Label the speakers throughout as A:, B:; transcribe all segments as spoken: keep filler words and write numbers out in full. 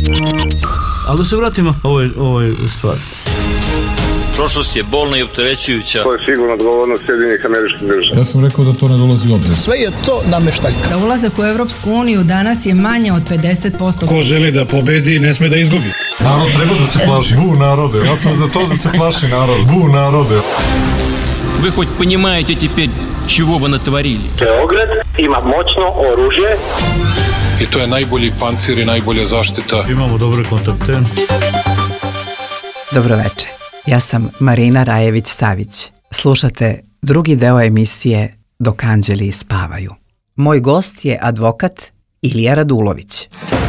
A: Ali da se vratimo ovoj, ovoj stvari.
B: Prošlost je bolna i opterećujuća.
C: To je sigurno odgovornost Sjedinjenih Američkih Država.
D: Ja sam rekao da to ne dolazi u obzir.
E: Sve je to nameštaljka.
F: Za ulazak u Evropsku uniju danas je manje od pedeset posto.
G: Ko želi da pobedi, ne sme da izgubi.
D: Narod treba da se plaši. Bu narode. Ja sam za to da se plaši narod. Bu narode.
H: Вы хоть понимаете теперь, чего вы натворили?
I: Beograd ima moćno oružje.
G: I to je najbolji pancir i najbolja zaštita.
A: Imamo dobre kontakte.
J: Dobro večer. Ja sam Marina Rajević-Savić. Slušate drugi deo emisije Dok anđeli spavaju. Moj gost je advokat Ilija Radulović.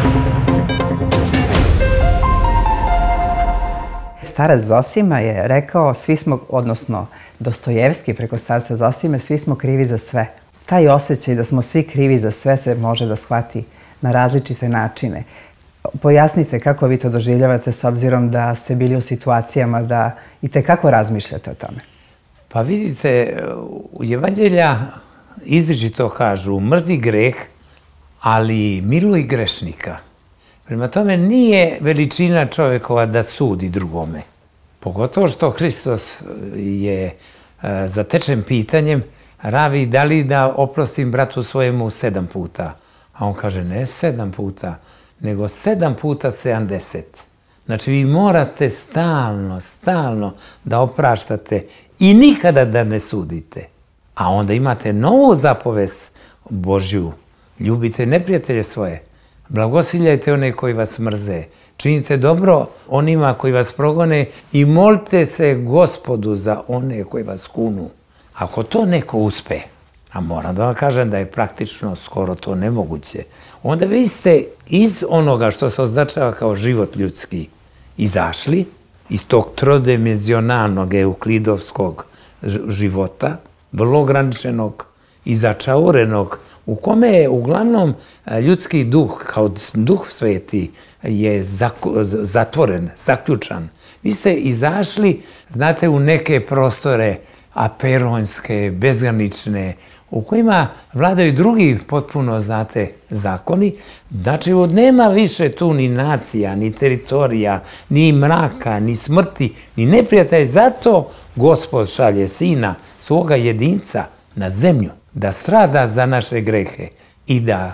J: Starac Zosima je rekao, svi smo, odnosno Dostojevski preko starca Zosime, svi smo krivi za sve. Taj osjećaj da smo svi krivi za sve se može da shvati na različite načine. Pojasnite kako vi to doživljavate s obzirom da ste bili u situacijama da i tekako razmišljate o tome.
K: Pa vidite, u Evanđelja izričito kažu mrzi greh, ali miluj grešnika. Prema tome nije veličina čovjekova da sudi drugome. Pogotovo što Hristos je zatečen pitanjem, Ravi, da li da oprostim bratu svojemu sedam puta? A on kaže, ne sedam puta, nego sedam puta sedamdeset. Znači, vi morate stalno, stalno da opraštate i nikada da ne sudite. A onda imate novu zapovest Božju. Ljubite neprijatelje svoje. Blagosiljajte one koji vas mrze. Činite dobro onima koji vas progone i molite se Gospodu za one koji vas kunu. Ako to neko uspe, a moram da vam kažem da je praktično skoro to nemoguće, onda vi ste iz onoga što se označava kao život ljudski izašli, iz tog trodimenzionalnog euklidovskog života, vrlo ograničenog i začaurenog, u kome je uglavnom ljudski duh, kao duh sveti, je zatvoren, zaključan. Vi ste izašli, znate, u neke prostore aperonske, bezgranične, u kojima vladaju drugi potpuno, znate, zakoni. Znači, nema više tu ni nacija, ni teritorija, ni mraka, ni smrti, ni neprijatelj. Zato Gospod šalje sina, svoga jedinca, na zemlju, da strada za naše grehe i da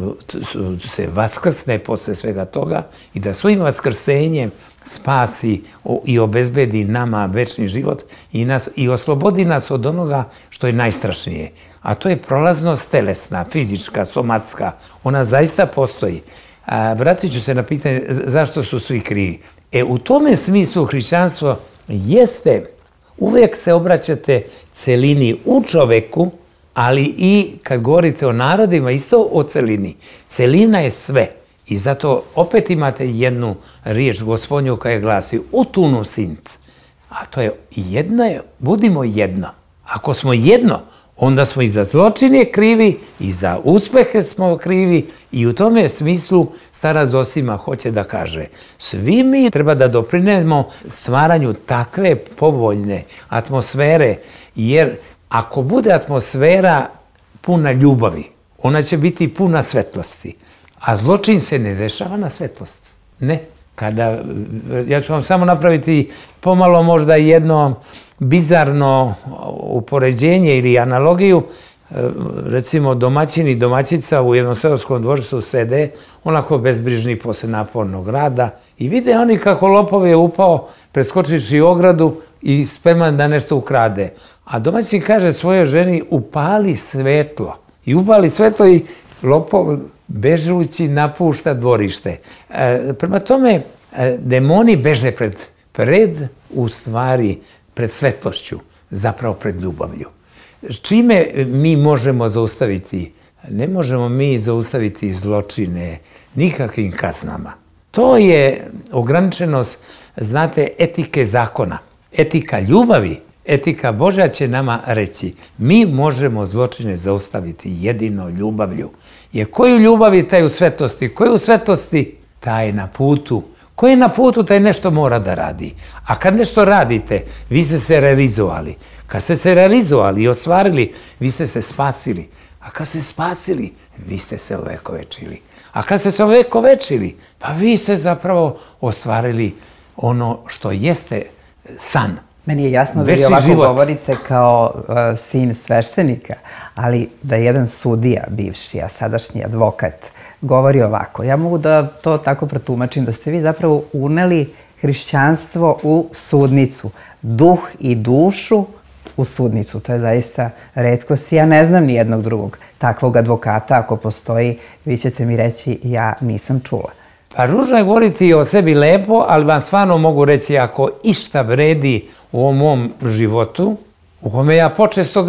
K: se vaskrsne posle svega toga i da svojim vaskrsenjem spasi i obezbedi nama večni život i, nas, i oslobodi nas od onoga što je najstrašnije. A to je prolaznost telesna, fizička, somatska. Ona zaista postoji. A, vratit ću se na pitanje zašto su svi krivi. E, u tome smislu hrišćanstvo jeste, uvijek se obraćate celini u čoveku, ali i kad govorite o narodima, isto o celini. Celina je sve. I zato opet imate jednu riječ Gospodnju koja glasi utunu sint. A to je jedno, je, budimo jedno. Ako smo jedno, onda smo i za zločine krivi, i za uspehe smo krivi, i u tome smislu starac Zosima hoće da kaže, svi mi treba da doprinemo stvaranju takve povoljne atmosfere, jer ako bude atmosfera puna ljubavi, ona će biti puna svetlosti. A zločin se ne dešava na svetlost. Ne. Kada, ja ću vam samo napraviti pomalo možda jedno bizarno upoređenje ili analogiju. Recimo, domaćin i domaćica u jednom seoskom dvorcu sede, onako bezbrižni posle napornog rada, i vide oni kako lopov je upao, preskočiši ogradu i spreman da nešto ukrade. A domaćin kaže svojoj ženi, upali svetlo. I upali svetlo i lopov bežući napušta dvorište. E, prema tome, e, demoni beže pred, pred, u stvari, pred svetlošću, zapravo pred ljubavlju. Čime mi možemo zaustaviti? Ne možemo mi zaustaviti zločine nikakvim kaznama. To je ograničenost, znate, etike zakona. Etika ljubavi, etika Božja će nama reći, mi možemo zločine zaustaviti jedino ljubavlju. Jer koju ljubavi, taj u svetosti, koju u svetosti, taj na putu. Ko je na putu, taj nešto mora da radi. A kad nešto radite, vi ste se realizovali. Kad ste se realizovali i ostvarili, vi ste se spasili. A kad ste spasili, vi ste se ovekovečili. A kad ste se ovekovečili, pa vi ste zapravo ostvarili ono što jeste san.
J: Meni je jasno da vi ovako govorite kao uh, sin sveštenika, ali da jedan sudija, bivši, a sadašnji advokat, govori ovako. Ja mogu da to tako protumačim, da ste vi zapravo uneli hrišćanstvo u sudnicu, duh i dušu u sudnicu. To je zaista retkost. Ja ne znam ni jednog drugog takvog advokata. Ako postoji, vi ćete mi reći, ja nisam čula.
K: Pa ružno je govoriti o sebi lepo, ali vam stvarno mogu reći, ako išta vredi u ovom mom životu, u kome ja počesto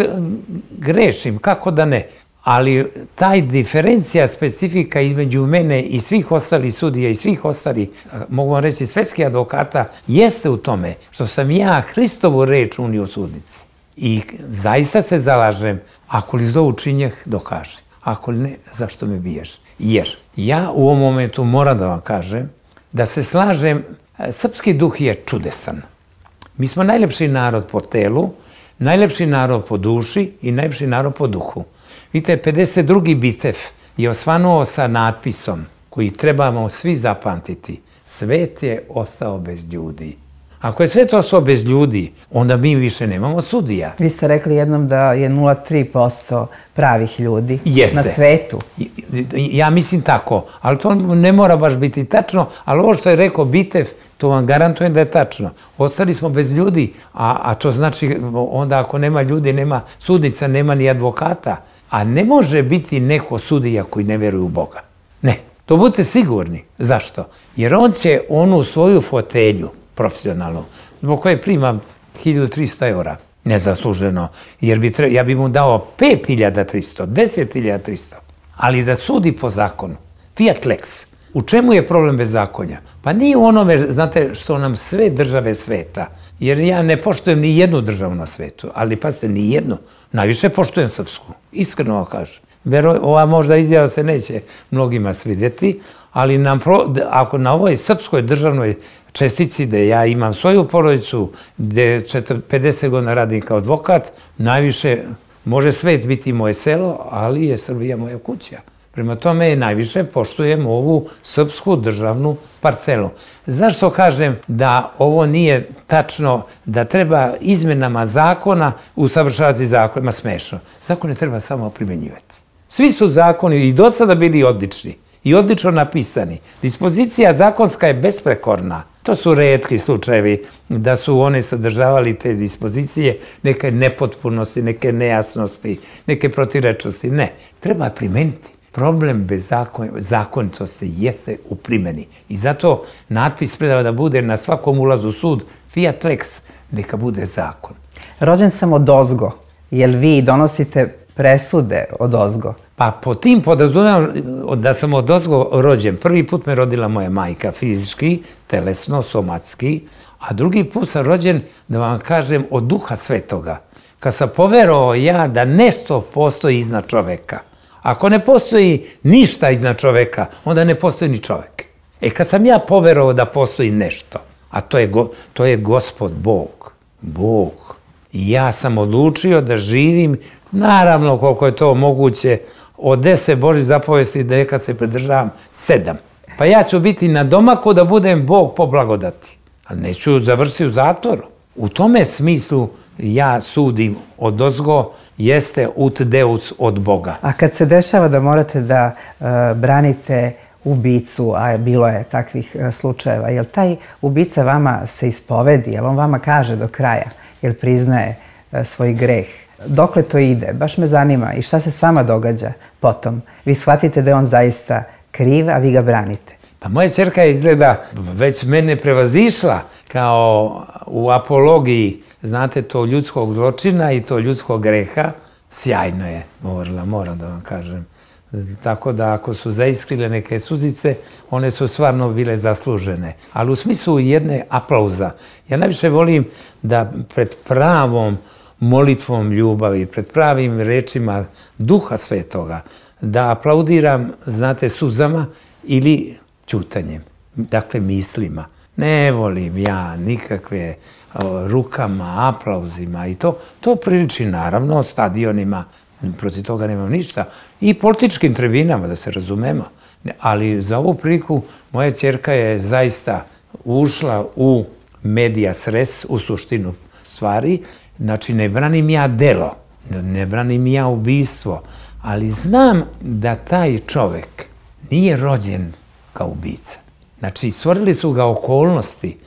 K: grešim, kako da ne, ali taj diferencija, specifika između mene i svih ostalih sudija i svih ostalih, mogu vam reći, svetskih advokata, jeste u tome što sam ja Hristovu reč unio u sudnici. I zaista se zalažem, ako li zlo učinjeh, dokaže. Ako li ne, zašto me biješ? Jer ja u ovom momentu moram da vam kažem da se slažem, srpski duh je čudesan. Mi smo najlepši narod po telu, najlepši narod po duši i najlepši narod po duhu. Vidite, pedeset drugi bitev je osvanuo sa natpisom koji trebamo svi zapamtiti. Svet je ostao bez ljudi. Ako je svet ostao bez ljudi, onda mi više nemamo sudija.
J: Vi ste rekli jednom da je nula zarez tri posto pravih ljudi
K: Jeste.
J: na svetu.
K: Ja mislim tako, ali to ne mora baš biti tačno, ali ovo što je rekao bitev, to vam garantujem da je tačno. Ostali smo bez ljudi, a, a to znači onda ako nema ljudi, nema sudnica, nema ni advokata. A ne može biti neko sudija koji ne veruje u Boga. Ne, to budite sigurni. Zašto? Jer on će onu svoju fotelju, profesionalno, zbog koje prima hiljadu trista eura, nezasluženo, jer bi treba, ja bi mu dao pet hiljada trista, deset hiljada trista, ali da sudi po zakonu. Fiat lex. U čemu je problem bezakonja? Pa nije u onome, znate, što nam sve države sveta, jer ja ne poštujem ni jednu državu na svetu, ali pazite, ni jednu. Najviše poštujem srpsku, iskreno vam kažem. Vero, ova možda izjava se neće mnogima svidjeti, ali nam pro, ako na ovoj srpskoj državnoj čestici da ja imam svoju porodicu, gde pedeset godina radim kao advokat, najviše može svet biti moje selo, ali je Srbija moja kuća. Prema tome najviše poštujem ovu srpsku državnu parcelu. Zašto kažem da ovo nije tačno, da treba izmenama zakona usavršavati zakonima? Smešno. Zakone treba samo primjenjivati. Svi su zakoni i do sada bili odlični i odlično napisani. Dispozicija zakonska je besprekorna. To su retki slučajevi da su one sadržavali te dispozicije, neke nepotpunosti, neke nejasnosti, neke protirečnosti. Ne, treba primeniti. Problem bez zakonitosti jeste u primjeni. I zato natpis treba da bude na svakom ulazu u sud fiat lex, neka bude zakon.
J: Rođen sam odozgo. Jel vi donosite presude odozgo?
K: Pa po tim podrazumijem da sam odozgo rođen. Prvi put me rodila moja majka fizički, telesno, somatski, a drugi put sam rođen, da vam kažem, od Duha Svetoga. Kad sam poverovao ja da nešto postoji iznad čoveka. Ako ne postoji ništa iznad čoveka, onda ne postoji ni čovek. E kad sam ja poverovao da postoji nešto, a to je, go, to je Gospod Bog, Bog. I ja sam odlučio da živim, naravno koliko je to moguće, od deset Božih zapovesti da neka se pridržavam sedam. Pa ja ću biti na domaku da budem Bog po blagodati, ali neću završiti u zatvoru. U tome smislu ja sudim odozgo, jeste ut deus od Boga.
J: A kad se dešava da morate da uh, branite ubicu, a bilo je takvih uh, slučajeva, jel taj ubica vama se ispovedi, jel on vama kaže do kraja, jel priznaje uh, svoj greh? Dokle to ide? Baš me zanima. I šta se s vama događa potom? Vi shvatite da je on zaista kriv, a vi ga branite.
K: Pa moja ćerka je izgleda već mene prevazišla kao u apologiji, znate, to ljudskog zločina i to ljudskog greha. Sjajno je govorila, moram da vam kažem. Tako da ako su zaiskrile neke suzice, one su stvarno bile zaslužene. Ali u smislu jedne aplauza. Ja najviše volim da pred pravom molitvom ljubavi, pred pravim rečima Duha Svetoga, da aplaudiram, znate, suzama ili ćutanjem, dakle mislima. Ne volim ja nikakve rukama, aplauzima i to. To priliči naravno stadionima, protiv toga nemam ništa. I političkim tribinama, da se razumemo. Ali za ovu priliku moja ćerka je zaista ušla u medias res, u suštinu stvari. Znači, ne branim ja delo, ne branim ja ubistvo, ali znam da taj čovek nije rođen kao ubica. Znači, stvorili su ga okolnosti,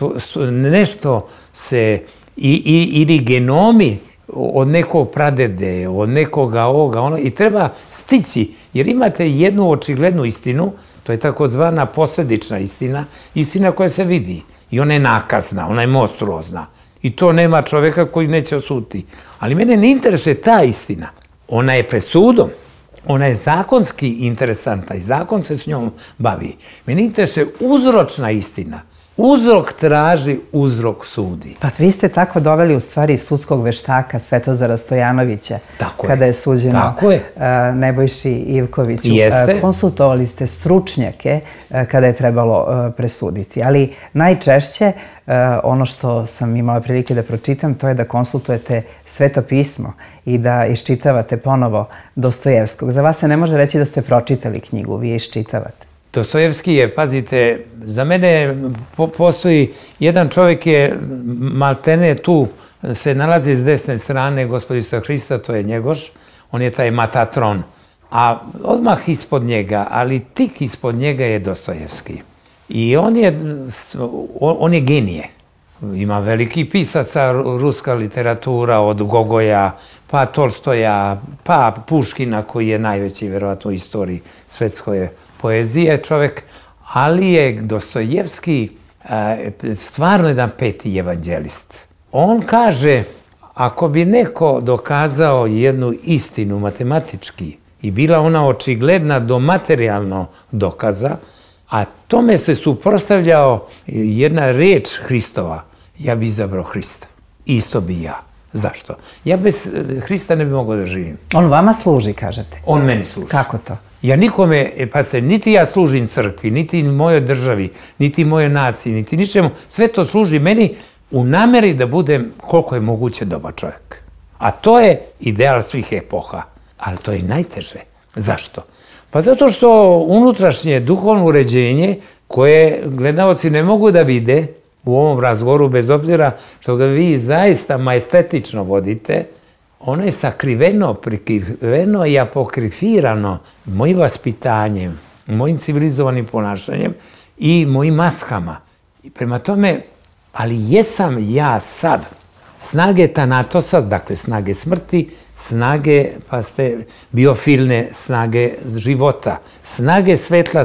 K: nešto se, i, i, ili genomi od nekog pradede, od nekoga ovoga, ono, i treba stići, jer imate jednu očiglednu istinu, to je takozvana posledična istina, istina koja se vidi. I ona je nakazna, ona je monstruozna. I to nema čoveka koji neće osuditi. Ali mene ne interesuje ta istina. Ona je pred sudom, ona je zakonski interesantna i zakon se s njom bavi. Mene interesuje uzročna istina. Uzrok traži, uzrok sudi.
J: Pa vi ste tako doveli u stvari sudskog veštaka Svetozara Stojanovića kada je suđeno Nebojši Ivkoviću. Konsultovali ste stručnjake kada je trebalo presuditi. Ali najčešće ono što sam imala prilike da pročitam, to je da konsultujete Sveto pismo i da iščitavate ponovo Dostojevskog. Za vas se ne može reći da ste pročitali knjigu, vi je iščitavate.
K: Dostojevski je, pazite, za mene postoji, jedan čovjek je maltene tu, se nalazi s desne strane Gospodisa Hrista, to je Njegoš, on je taj Matatron, a odmah ispod njega, ali tik ispod njega je Dostojevski. I on je, on je genije. Ima veliki pisaca, ruska literatura, od Gogoja, pa Tolstoja, pa Puškina, koji je najveći, verovatno, u istoriji svetskoje poezije čovjek, ali je Dostojevski stvarno jedan peti evanđelist. On kaže, ako bi neko dokazao jednu istinu matematički i bila ona očigledna do materijalnog dokaza, a tome se suprotstavljao jedna reč Hristova, ja bi izabrao Hrista. Isto bi ja. Zašto? Ja bez Hrista ne bi mogao da živim.
J: On vama služi, kažete?
K: On meni služi.
J: Kako to?
K: Ja nikome, pa se, niti ja služim crkvi, niti mojoj državi, niti mojoj naciji, niti ničemu. Sve to služi meni u nameri da budem koliko je moguće dobar čovjek. A to je ideal svih epoha. Ali to je i najteže. Zašto? Pa zato što unutrašnje duhovno uređenje koje gledalci ne mogu da vide u ovom razgovoru, bez obzira što ga vi zaista majestetično vodite, ono je sakriveno, prikriveno i apokrifirano mojim vaspitanjem, mojim civilizovanim ponašanjem i mojim maskama. I prema tome, ali jesam ja sad snage Tanatosa, dakle snage smrti, snage, pa ste biofilne snage života, snage svetla,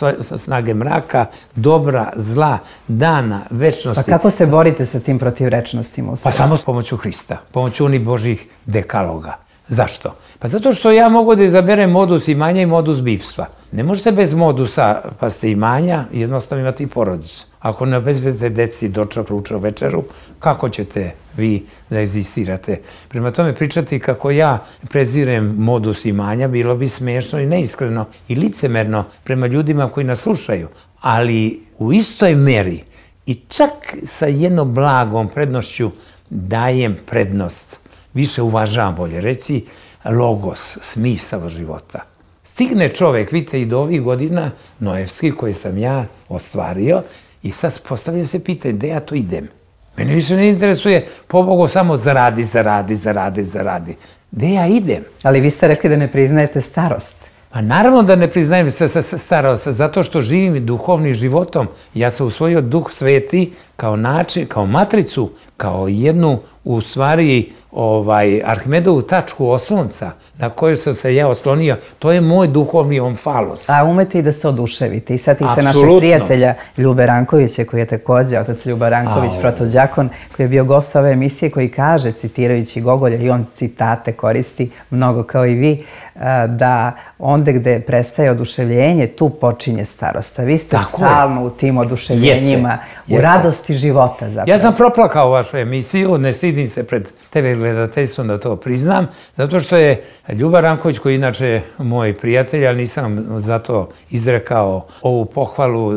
K: snage mraka, dobra, zla, dana, večnosti.
J: Pa kako se borite sa tim protivrečnostima?
K: Pa samo s pomoću Hrista, pomoću onih Božih dekaloga. Zašto? Pa zato što ja mogu da izaberem modus imanja i modus bivstva. Ne možete bez modusa, pa ste imanja, jednostavno imate i porodicu. Ako ne obezbedite deci dočak, ručak, večeru, kako ćete vi da egzistirate? Prema tome, pričati kako ja prezirem modus imanja bilo bi smiješno i neiskreno i licemerno prema ljudima koji nas slušaju. Ali u istoj meri i čak sa jednom blagom prednošću dajem prednost. Više uvažavam, bolje reći, logos, smisao života. Stigne čovek, vidite, i do ovih godina nojevski koje sam ja ostvario, i sad postavlja se pitanje, gde ja to idem? Mene više ne interesuje, pobogu, samo zaradi, zaradi, zaradi, zaradi. Gde ja idem?
J: Ali vi ste rekli da ne priznajete starost.
K: Pa naravno da ne priznajem starost, zato što živim duhovnim životom. Ja sam usvojio duh sveti kao način, kao matricu, kao jednu, u stvari, Arhimedovu tačku oslonca na koju sam se ja oslonio. To je moj duhovni omfalos.
J: A umete i da se oduševite. I sad i se našeg prijatelja Ljube Rankovića, koji je također, otac Ljuba Ranković, protođakon, koji je bio gost ove emisije, koji kaže, citirajući Gogolja, i on citate koristi mnogo kao i vi, da onde gde prestaje oduševljenje, tu počinje starost. A vi ste stalno u tim oduševljenjima, u radosti života zapravo.
K: Ja sam proplakao vašu emisiju, ne stidim se pred tebe gledateljstvom da to priznam, zato što je Ljuba Ranković, koji je inače moj prijatelj, ali nisam zato izrekao ovu pohvalu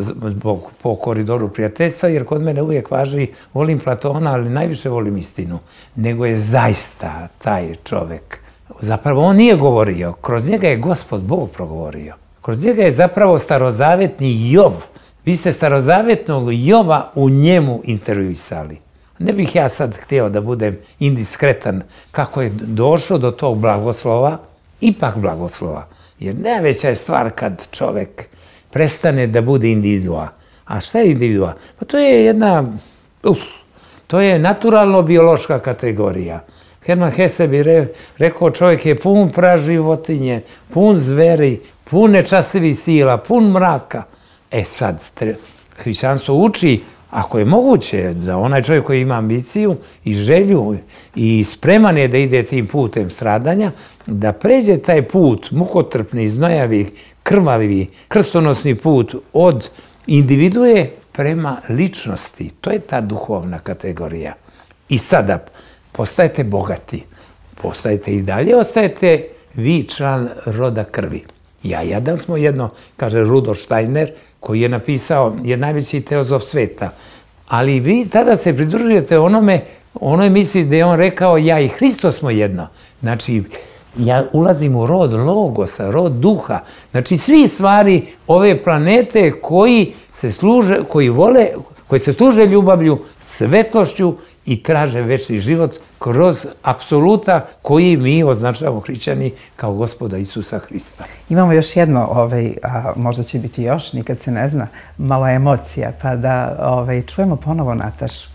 K: po koridoru prijateljstva, jer kod mene uvijek važi, volim Platona, ali najviše volim istinu, nego je zaista taj čovek. Zapravo on nije govorio, kroz njega je Gospod Bog progovorio. Kroz njega je zapravo starozavetni Jov. Vi ste starozavetnog Jova u njemu intervjuisali. Ne bih ja sad htio da budem indiskretan kako je došlo do tog blagoslova, ipak blagoslova. Jer najveća je stvar kad čovek prestane da bude individua. A šta je individua? Pa to je jedna, uf, to je naturalno-biološka kategorija. Herman Hesse bi re, rekao čovjek je pun praživotinje, pun zveri, pun nečastivih sila, pun mraka. E sad, hrišćanstvo uči, ako je moguće, da onaj čovjek koji ima ambiciju i želju i spreman je da ide tim putem stradanja, da pređe taj put, mukotrpni, znojavi, krvavi, krstonosni put od individue prema ličnosti. To je ta duhovna kategorija. I sada postajete bogati, postajete i dalje, ostajete vi član roda krvi. Ja i Adam smo jedno, kaže Rudolf Steiner, koji je napisao, je najveći teozof sveta. Ali vi tada se pridružujete onome, onoj misli gde je on rekao ja i Hristos smo jedno. Znači, ja ulazim u rod logosa, rod duha. Znači, svi stvari ove planete koji se služe, koji vole, koji se služe ljubavlju, svetlošću i traže večni život kroz apsoluta koji mi označavamo hrišćani kao Gospoda Isusa Hrista.
J: Imamo još jedno, ovaj, a možda će biti još, nikad se ne zna, malo emocija, pa da ovaj, čujemo ponovo Natašu.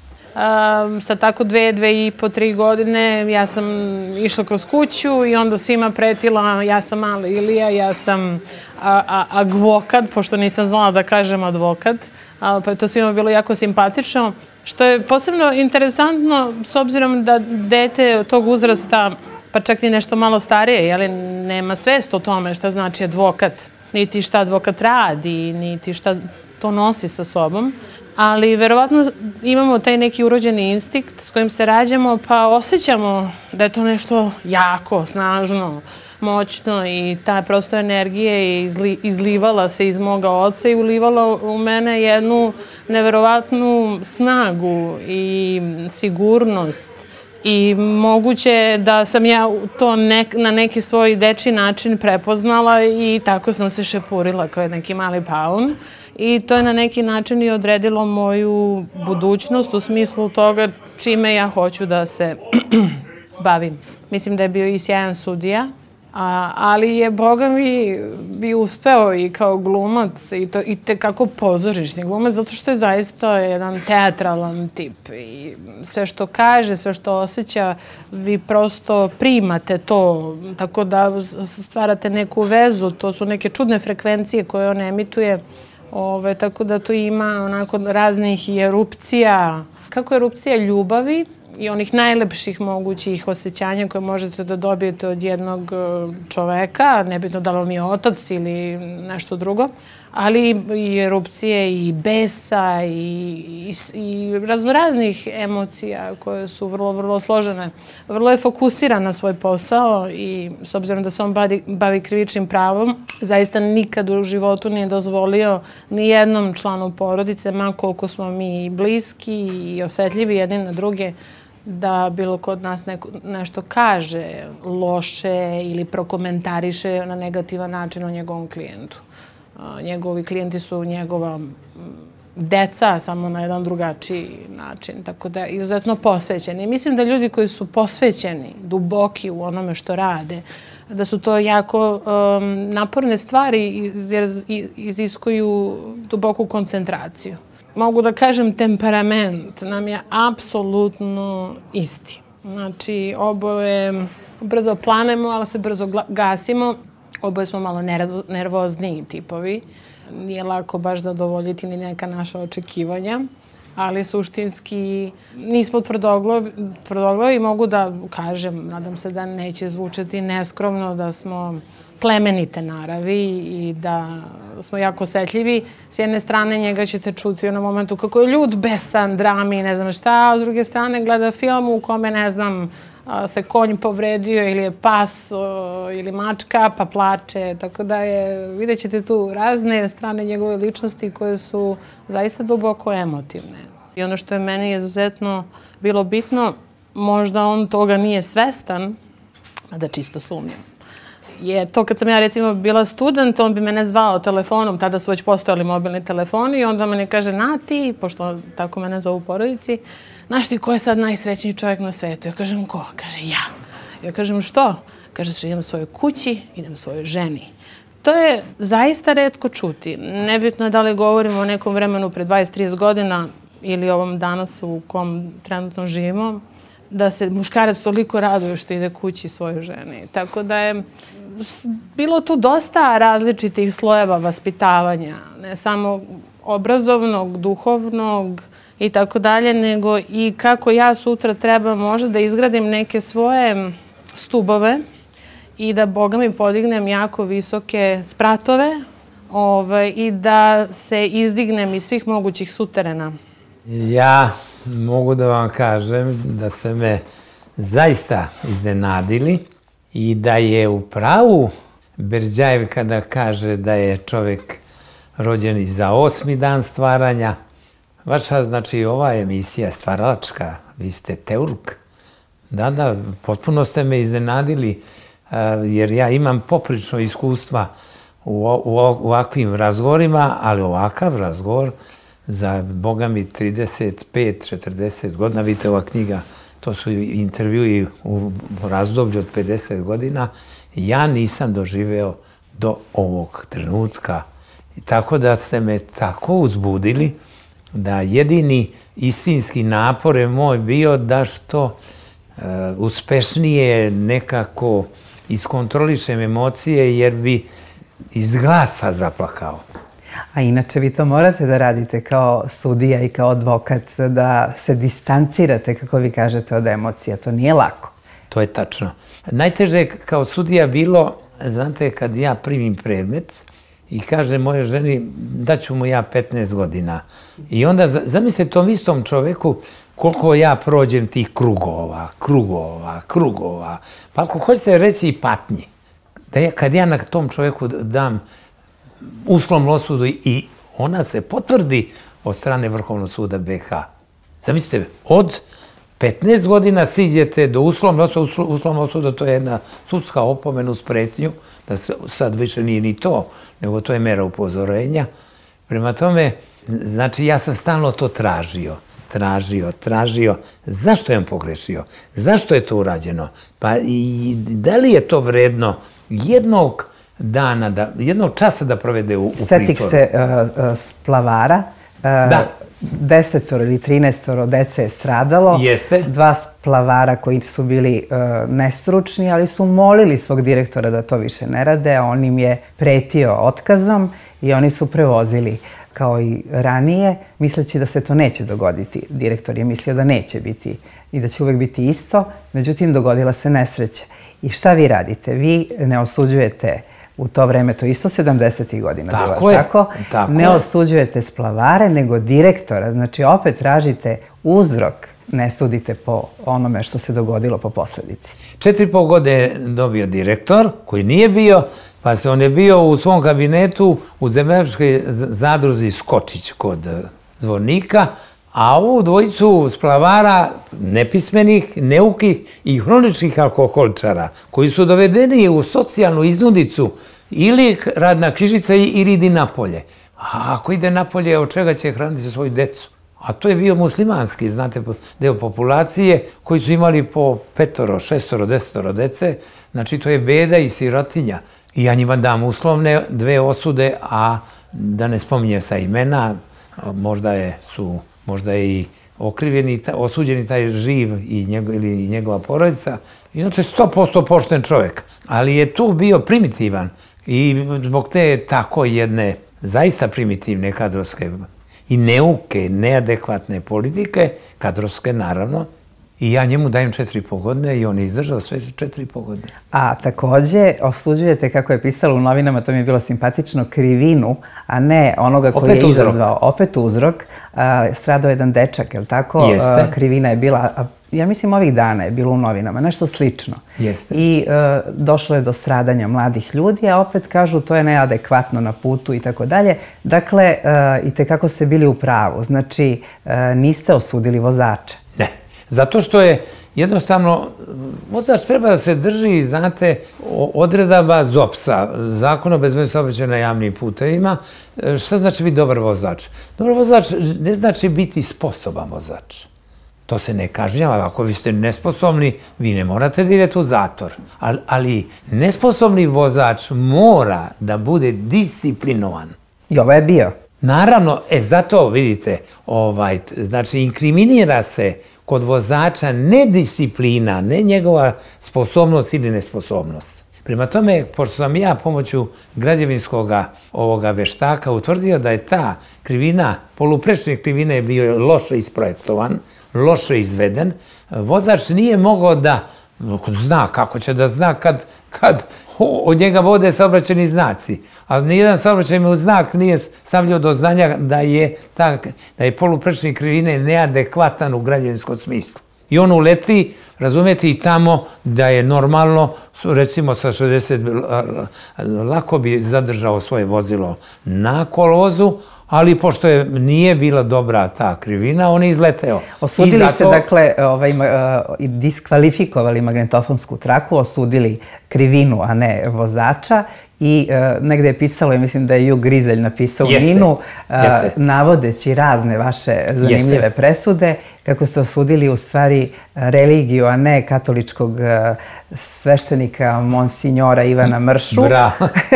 E: Um, sa tako dve, dve i po, tri godine ja sam išla kroz kuću i onda svima pretila ja sam mali Ilija, ja sam a, a, advokat, pošto nisam znala da kažem advokat, a, pa je to svima bilo jako simpatično. Što je posebno interesantno s obzirom da dete tog uzrasta, pa čak i nešto malo starije, jeli, nema svest o tome šta znači advokat, niti šta advokat radi, niti šta to nosi sa sobom. Ali verovatno imamo taj neki urođeni instinkt s kojim se rađamo, pa osjećamo da je to nešto jako, snažno, moćno i ta prosto energija je izli, izlivala se iz moga oca i ulivala u mene jednu neverovatnu snagu i sigurnost. I moguće da sam ja to nek, na neki svoj dečji način prepoznala i tako sam se šepurila kao neki mali paun. I to je na neki način i odredilo moju budućnost u smislu toga čime ja hoću da se bavim. Mislim da je bio i sjajan sudija, a, ali je, Boga mi, bi uspeo i kao glumac i, to, i tekako pozorišni glumac, zato što je zaista jedan teatralan tip. I sve što kaže, sve što osjeća, vi prosto primate to, tako da stvarate neku vezu, to su neke čudne frekvencije koje on emituje. Ove, tako da to ima onako raznih i erupcija. Kako erupcija ljubavi i onih najlepših mogućih osjećanja koje možete da dobijete od jednog čoveka, nebitno da li vam je otac ili nešto drugo, ali i erupcije i besa i, i, i raznoraznih emocija koje su vrlo, vrlo složene. Vrlo je fokusiran na svoj posao i s obzirom da se on bavi, bavi krivičnim pravom, zaista nikad u životu nije dozvolio ni jednom članu porodice, ma koliko smo mi bliski i osetljivi jedni na druge, da bilo ko od nas neko, nešto kaže loše ili prokomentariše na negativan način o njegovom klijentu. Njegovi klijenti su njegova deca, samo na jedan drugačiji način, tako da je izuzetno posvećeni. Mislim da ljudi koji su posvećeni, duboki u onome što rade, da su to jako um, naporne stvari jer iziskuju duboku koncentraciju. Mogu da kažem, temperament nam je apsolutno isti. Znači, oboje brzo planemo, ali se brzo gasimo. Oboje smo malo nervozniji tipovi. Nije lako baš zadovoljiti ni neka naša očekivanja, ali suštinski nismo tvrdoglavi, tvrdoglavi i mogu da kažem, nadam se da neće zvučati neskromno, da smo plemenite naravi i da smo jako osetljivi. S jedne strane njega ćete čuti u onom momentu kako je ljud, besan, drami, ne znam šta, a s druge strane gleda film u kome, ne znam, se konj povredio ili je pas ili mačka pa plače. Tako da je, vidjet ćete tu razne strane njegove ličnosti koje su zaista duboko emotivne. I ono što je meni izuzetno bilo bitno, možda on toga nije svestan, a da čisto sumnjam. je to kad sam ja recimo bila student, on bi mene zvao telefonom, tada su već postojali mobilni telefoni i onda mene kaže, Nati, pošto tako mene zovu u porodici, znaš ti ko je sad najsrećniji čovjek na svetu? Ja kažem, ko? Kaže, ja. Ja kažem, što? Kaže, što idem svojoj kući, idem svojoj ženi. To je zaista retko čuti. Nebitno je da li govorimo o nekom vremenu pre dvadeset do trideset godina ili ovom danas u kom trenutno živimo, da se muškarac toliko raduje što ide kući svojoj ženi. Tako da je bilo tu dosta različitih slojeva vaspitavanja, ne samo obrazovnog, duhovnog i tako dalje, nego i kako ja sutra treba možda da izgradim neke svoje stubove i da, Boga mi, podignem jako visoke spratove ovaj, i da se izdignem iz svih mogućih suterena.
K: Ja mogu da vam kažem da ste me zaista iznenadili i da je u pravu Berđajev kada kaže da je čovjek rođen i za osmi dan stvaranja. Vaša, znači, ova emisija stvaralačka, vi ste teurg. Da, da, potpuno ste me iznenadili, jer ja imam poprično iskustva u ovakvim razgovorima, ali ovakav razgovor za, Boga mi, trideset pet četrdeset godina, vidite, ova knjiga, to su intervjui u razdoblju od pedeset godina, ja nisam doživeo do ovog trenutka. Tako da ste me tako uzbudili da jedini istinski napor je moj bio da što uspešnije nekako iskontrolišem emocije, jer bi iz glasa zaplakao.
J: A inače vi to morate da radite kao sudija i kao advokat, da se distancirate, kako vi kažete, od emocija. To nije lako.
K: To je tačno. Najteže je kao sudija bilo, znate, kad ja primim predmet i kažem moje ženi daću mu ja petnaest godina. I onda zamislite tom istom čoveku koliko ja prođem tih krugova, krugova, krugova. Pa ako hoćete reći i patnji, da ja, kad ja na tom čovjeku dam uslovnu osudu i ona se potvrdi od strane Vrhovnog suda be ha. Zamislite, od petnaest godina siđete do uslovne osude, uslovna osuda to je jedna sudska opomena uz pretnju, da sad više nije ni to, nego to je mera upozorenja. Prema tome, znači ja sam stalno to tražio, tražio, tražio. Zašto je on pogrešio? Zašto je to urađeno? Pa i da li je to vredno jednog dana, da, jednog časa da provede u, u pritvoru?
J: Setih se uh, splavara. Uh,
K: da.
J: Desetoro ili trinaestoro dece je stradalo.
K: Jeste.
J: Dva splavara koji su bili uh, nestručni, ali su molili svog direktora da to više ne rade, a on im je pretio otkazom i oni su prevozili kao i ranije, misleći da se to neće dogoditi. Direktor je mislio da neće biti i da će uvek biti isto, međutim dogodila se nesreća. I šta vi radite? Vi ne osuđujete u to vreme, to isto sedamdesetih godina.
K: Tako je. Tako, tako
J: ne osuđujete splavare, nego direktora. Znači, opet tražite uzrok, ne sudite po onome što se dogodilo po posledici.
K: Četiri i pol godine je dobio direktor, koji nije bio, pa se on je bio u svom kabinetu u Zemljačkoj zadruzi Skočić kod Zvornika, a ovu dvojicu splavara nepismenih, neukih i hroničnih alkoholičara, koji su dovedeni u socijalnu iznudicu ili radna knjižica ili idi napolje. A ako ide napolje, od čega će hraniti svoju decu? A to je bio muslimanski, znate, deo populacije koji su imali po petoro, šestoro, desetoro dece. Znači, to je beda i sirotinja. I ja njima dam uslovne dve osude, a da ne spominjem sa imena, možda je, su, možda je i okrivljeni, osuđeni taj živ i njego, ili njegova porodica. Inače, sto posto pošten čovjek, ali je tu bio primitivan i zbog te tako jedne zaista primitivne kadrovske i neuke, neadekvatne politike, kadrovske naravno, i ja njemu dajem četiri i pol godine i on je izdržao sve četiri i pol godine.
J: A takođe osuđujete, kako je pisalo u novinama, to mi je bilo simpatično, krivinu, a ne onoga koji je izazvao. Opet uzrok. Stradao jedan dečak, je li tako?
K: Jeste.
J: Krivina je bila, ja mislim ovih dana je bilo u novinama, nešto slično.
K: Jeste.
J: I došlo je do stradanja mladih ljudi, a opet kažu to je neadekvatno na putu i tako dalje. Dakle, i tekako ste bili u pravu. Znači, niste osudili vozača.
K: Ne. Zato što je jednostavno, vozač treba da se drži, znate, odredaba ZOPS-a, Zakona o bezbednosti saobraćaja na javnim putevima. Šta znači biti dobar vozač? Dobar vozač ne znači biti sposoban vozač. To se ne kažnjava. Ako vi ste nesposobni, vi ne morate da idete u zatvor. Ali, ali nesposobni vozač mora da bude disciplinovan.
J: I ovo je bio.
K: Naravno, e, zato vidite, ovaj, znači, inkriminira se kod vozača ne disciplina, ne njegova sposobnost ili nesposobnost. Prema tome, pošto sam ja pomoću građevinskog ovoga veštaka utvrdio da je ta krivina, poluprečne krivine bio loše isprojektovan, loše izveden, vozač nije mogao da zna, kako će da zna kad, kad od njega vode saobraćajni znaci. A nijedan saobraćajni znak nije stavljao do znanja da je, ta, da je poluprečni krivine neadekvatan u građevinskom smislu. I on uleti, razumete, i tamo da je normalno, recimo sa šezdeset, lako bi zadržao svoje vozilo na kolovozu, ali pošto je, nije bila dobra ta krivina, on je izleteo.
J: Osudili zato... ste, dakle, ovaj, diskvalifikovali magnetofonsku traku, osudili krivinu, a ne vozača. I uh, negde je pisalo, i mislim da je Ju Grizelj napisao u Ninu, uh, navodeći razne vaše zanimljive Jeste. presude, kako ste osudili u stvari religiju, a ne katoličkog uh, sveštenika Monsignora Ivana Mršu.
K: Bravo.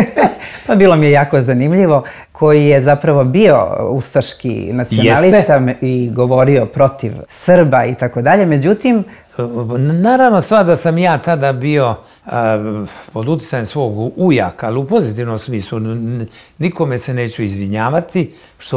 J: Pa bilo mi je jako zanimljivo, koji je zapravo bio ustaški nacionalista Jeste. i govorio protiv Srba i tako dalje. Međutim,
K: naravno, sva da sam ja tada bio a, pod uticajem svog ujaka, ali u pozitivnom smislu, nikome se neću izvinjavati,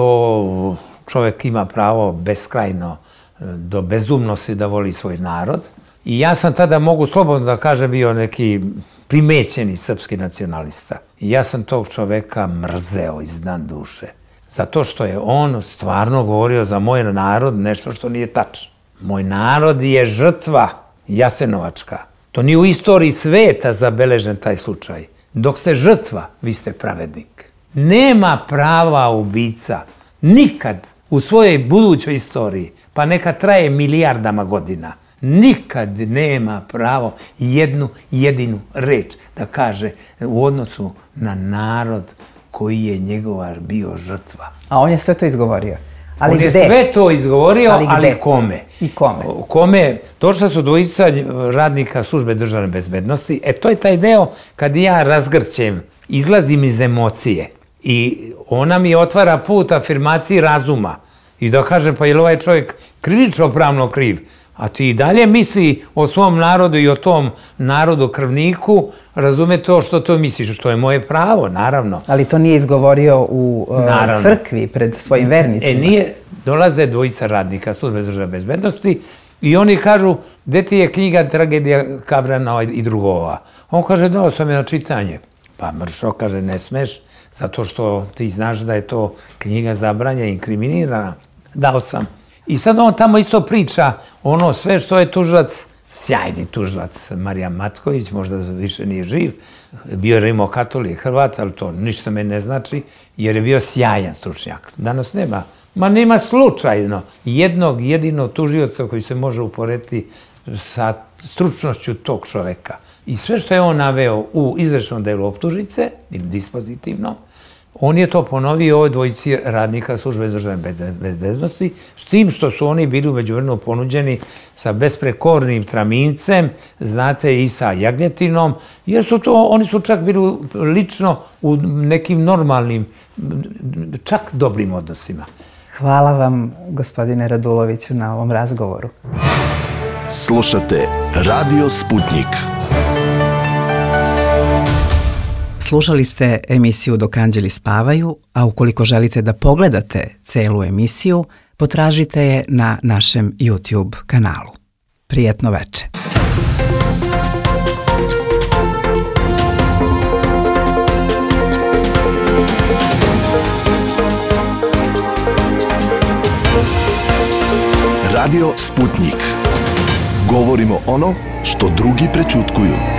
K: što čovjek ima pravo beskrajno do bezumnosti da voli svoj narod. I ja sam tada, mogu slobodno da kažem, bio neki primećeni srpski nacionalista. I ja sam tog čoveka mrzeo iz dna duše. Zato što je on stvarno govorio za moj narod nešto što nije tačno. Moj narod je žrtva jasenovačka. To nije u istoriji sveta zabeležen taj slučaj. Dok ste žrtva, vi ste pravednik. Nema prava ubica nikad u svojoj budućoj istoriji, pa neka traje milijardama godina, nikad nema pravo jednu jedinu reč da kaže u odnosu na narod koji je njegova bio žrtva.
J: A on je sve to izgovorio. Ali
K: on
J: gde?
K: je sve to izgovorio, ali, ali kome?
J: I kome?
K: Kome? Došla su dvojica radnika službe državne bezbednosti. E, to je taj deo kad ja razgrćem, izlazim iz emocije. I ona mi otvara put afirmaciji razuma. I da kažem, pa je li ovaj čovjek krivično pravno kriv? A ti i dalje misli o svom narodu i o tom narodu krvniku, razume to što to misliš, što je moje pravo, naravno.
J: Ali to nije izgovorio u uh, crkvi pred svojim vernicima.
K: E, nije, dolaze dvojica radnika službe državne bezbednosti i oni kažu, gde ti je knjiga Tragedija Kavrana i drugova? On kaže, dao sam je na čitanje. Pa Mršo kaže, ne smeš, zato što ti znaš da je to knjiga zabranja i inkriminirana. Dao sam. I sad on tamo isto priča ono sve što je tužilac, sjajni tužilac Marijan Matković, možda više nije živ, bio je rimokatolik Hrvat, ali to ništa me ne znači, jer je bio sjajan stručnjak. Danas nema, ma nema slučajno jednog jedinog tužioca koji se može uporediti sa stručnošću tog čoveka. I sve što je on naveo u izvršnom delu optužnice, ili dispozitivnom, on je to ponovio ovoj dvojici radnika službe državne bezbednosti, s tim što su oni bili umeđuvremenu ponuđeni sa besprekornim Tramincem, znate, i sa Jagnjetinom, jer su to, oni su čak bili lično u nekim normalnim, čak dobrim odnosima.
J: Hvala vam, gospodine Raduloviću, na ovom razgovoru.
L: Slušate Radio Sputnik.
F: Slušali ste emisiju Dok anđeli spavaju, a ukoliko želite da pogledate celu emisiju, potražite je na našem YouTube kanalu. Prijetno veče.
L: Radio Sputnik. Govorimo ono što drugi prećutkuju.